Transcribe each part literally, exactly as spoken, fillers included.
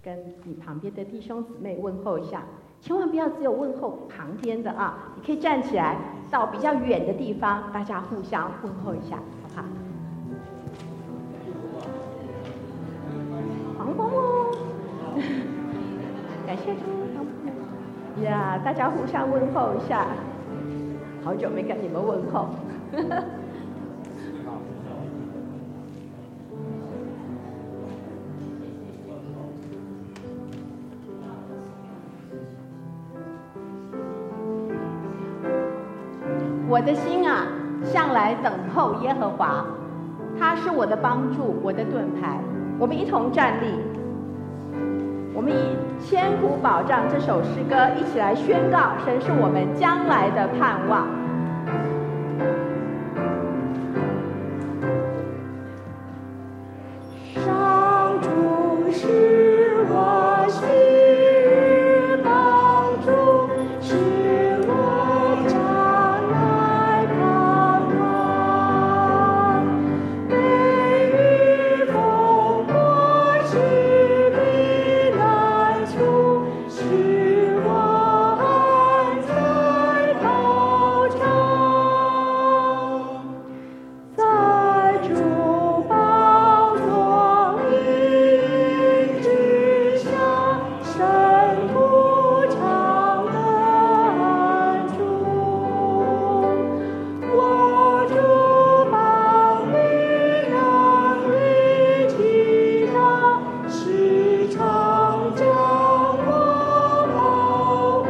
跟你旁边的弟兄姊妹问候一下，千万不要只有问候旁边的啊，你可以站起来到比较远的地方，大家互相问候一下，好不好？黄蜂哦，感谢主呀！大家互相问候一下，好久没跟你们问候。我的心啊，向来等候耶和华，他是我的帮助，我的盾牌。我们一同站立，我们以千古保障这首诗歌一起来宣告，神是我们将来的盼望。 上主是我心帮助，是我将来盼望。雷雨风波是避难处，是我安在保障。在主宝座荫之下，深土常的安住。我主保你能力极大，时常将我保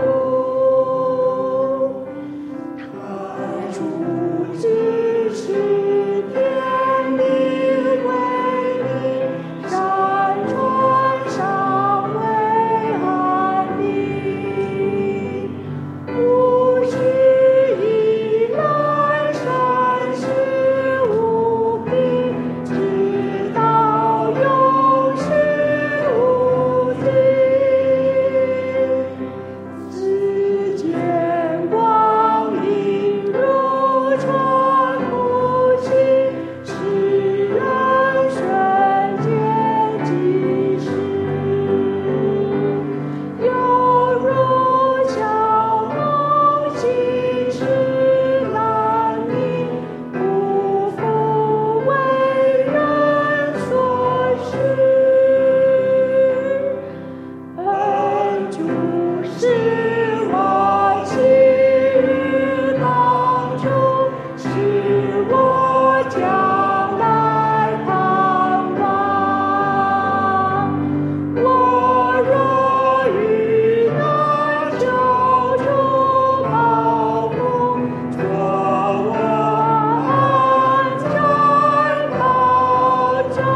护。太主指示天地为你，山川尚未安定。无始以来，神是无比，直到永世无尽。此间光阴如传不息，世人瞬间即逝。犹如小梦醒时难觅，不负为人所施。恩主是我起于当初，是我将来盼望。我若遇难，求主保护，做我安在保障。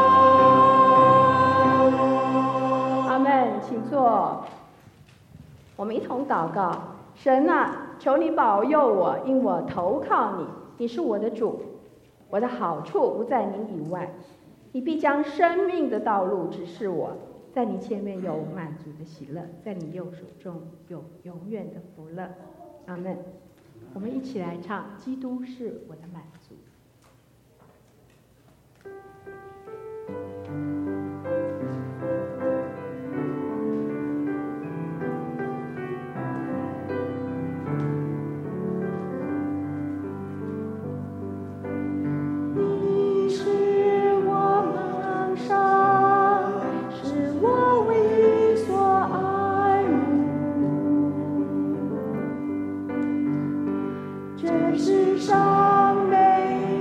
阿们，请坐。我们一同祷告，神啊，求你保佑我，因我投靠你，你是我的主，我的好处不在你以外，你必将生命的道路指示我，在你前面有满足的喜乐，在你右手中有永远的福乐。阿们。我们一起来唱《基督是我的满足》。 你是我梦想，是我唯一所爱慕。这世上没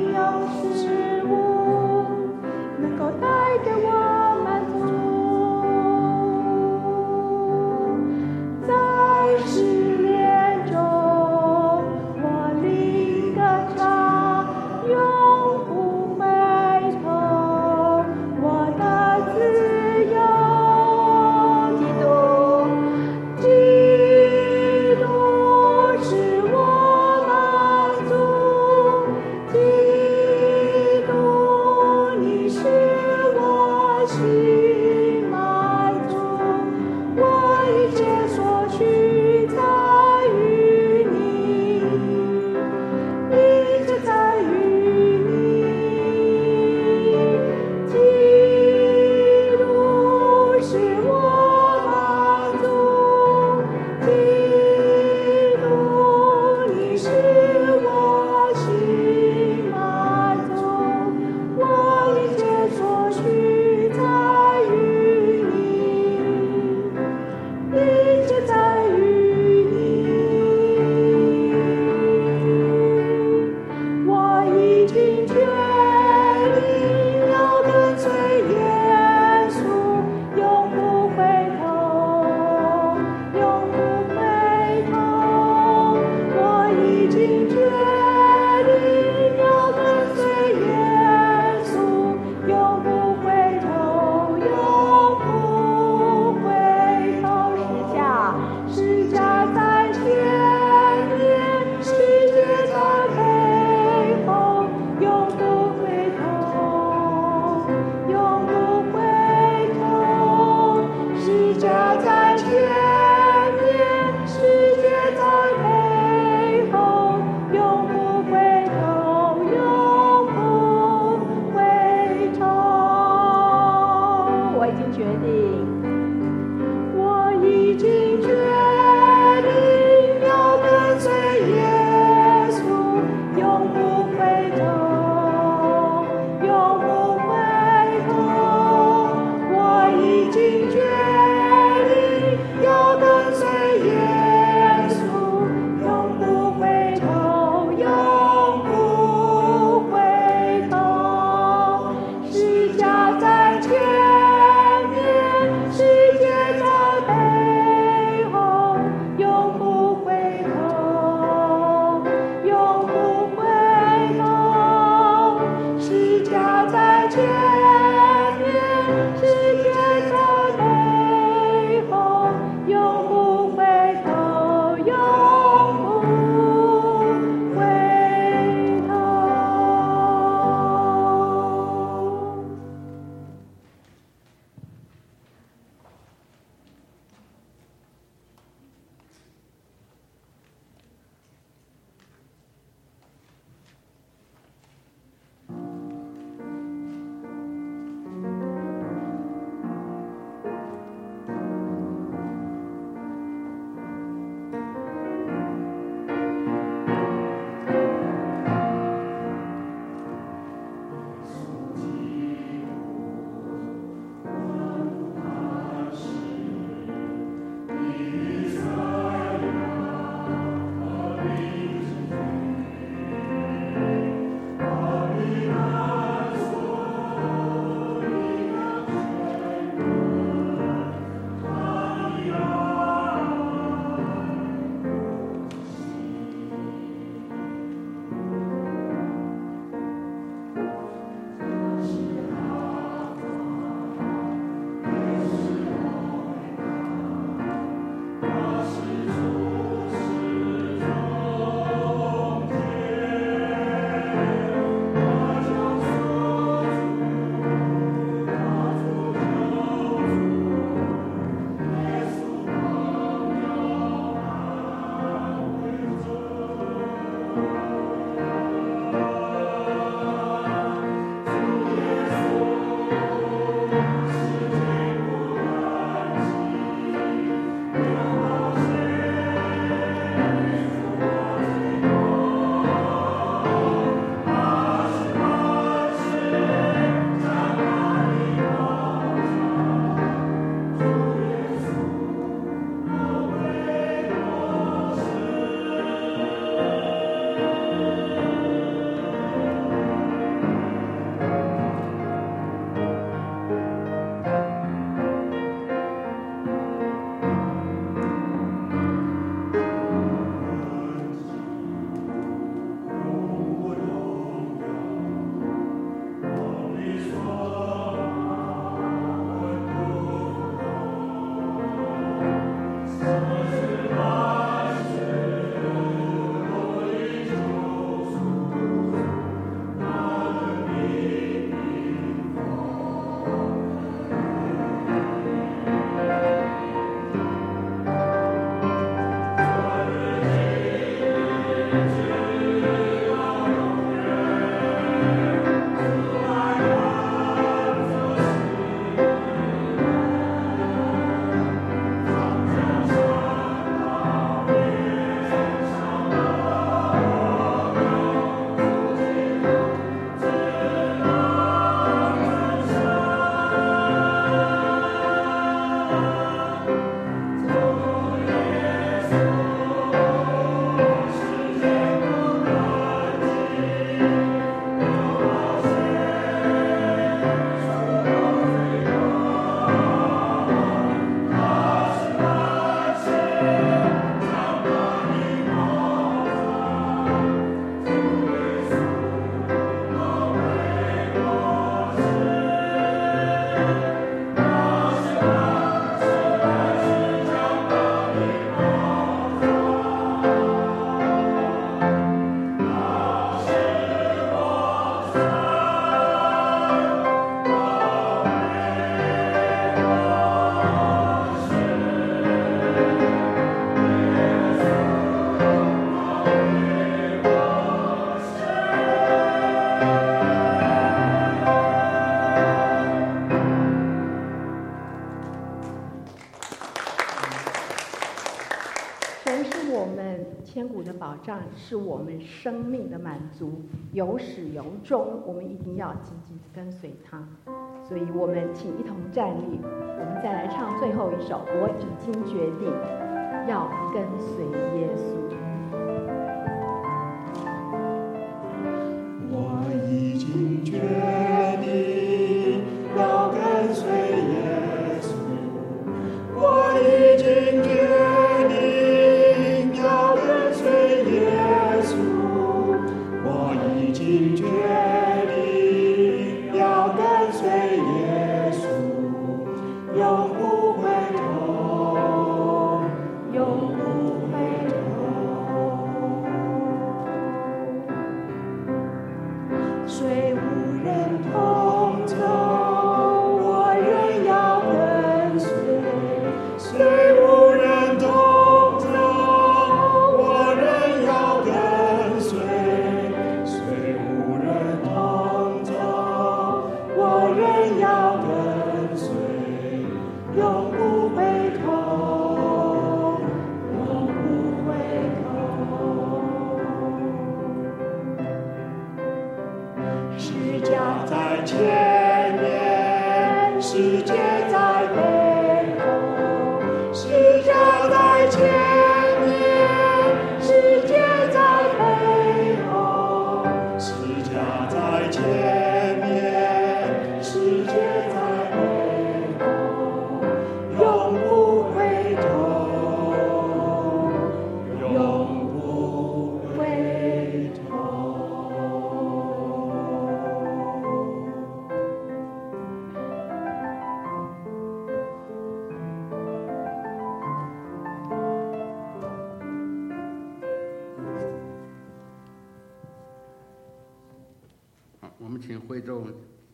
定。 我已经决定要跟随耶稣，永不回头，永不回头。我已经决定要跟随耶稣，永不回头，永不回头。十架在前面，世界在背后。 我们千古的保障，是我们生命的满足，有始有终，我们一定要紧紧跟随他。所以我们请一同站立，我们再来唱最后一首。我已经决定要跟随耶稣。 我已经决定要跟随耶稣，我已经决定要跟随耶稣，我已经决定要跟随耶稣，永不回头，永不回头。虽无人同走，我仍要跟随；虽无人同走，我仍要跟随；虽无人同走，我仍要跟随，永不回头，永不回头。世家在前面，世界在背后；世家在前面，世界在背后；世家在前面，世界在背后，永不回头，永不回头。 好，我们请会众